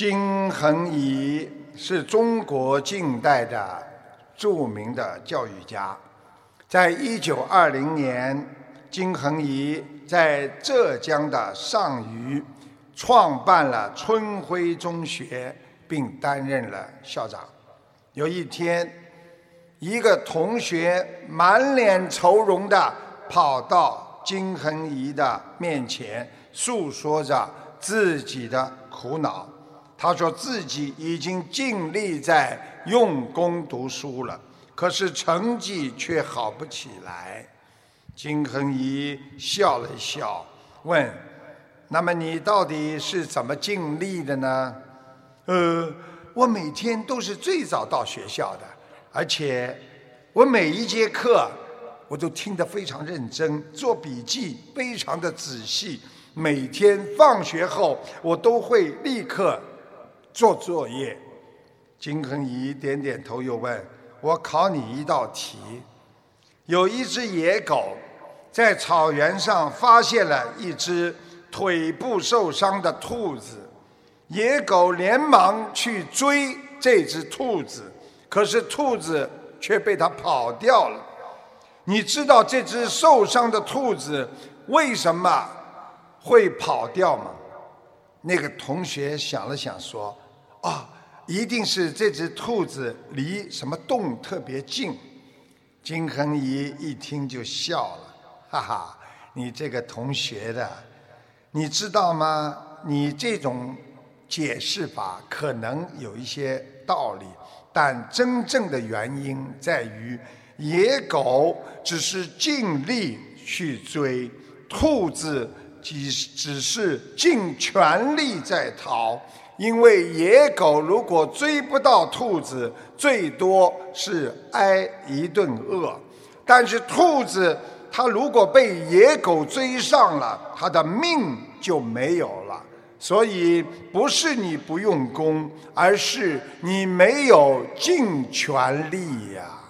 金恒仪是中国近代的著名的教育家。在1920年，金恒仪在浙江的上虞创办了春晖中学，并担任了校长。有一天，一个同学满脸愁容地跑到金恒仪的面前，诉说着自己的苦恼。他说自己已经尽力在用功读书了，可是成绩却好不起来。金恒仪笑了笑，问：那么你到底是怎么尽力的呢？我每天都是最早到学校的，而且我每一节课我都听得非常认真，做笔记非常的仔细，每天放学后我都会立刻做作业。金恒仪点点头，又问：我考你一道题。有一只野狗在草原上发现了一只腿部受伤的兔子，野狗连忙去追这只兔子，可是兔子却被它跑掉了。你知道这只受伤的兔子为什么会跑掉吗？那个同学想了想说：一定是这只兔子离什么洞特别近。金恒仪一听就笑了，哈哈，你这个同学的，你知道吗？你这种解释法可能有一些道理，但真正的原因在于，野狗只是尽力去追，兔子只是尽全力在逃。因为野狗如果追不到兔子，最多是挨一顿饿，但是兔子它如果被野狗追上了，它的命就没有了。所以不是你不用功，而是你没有尽全力呀。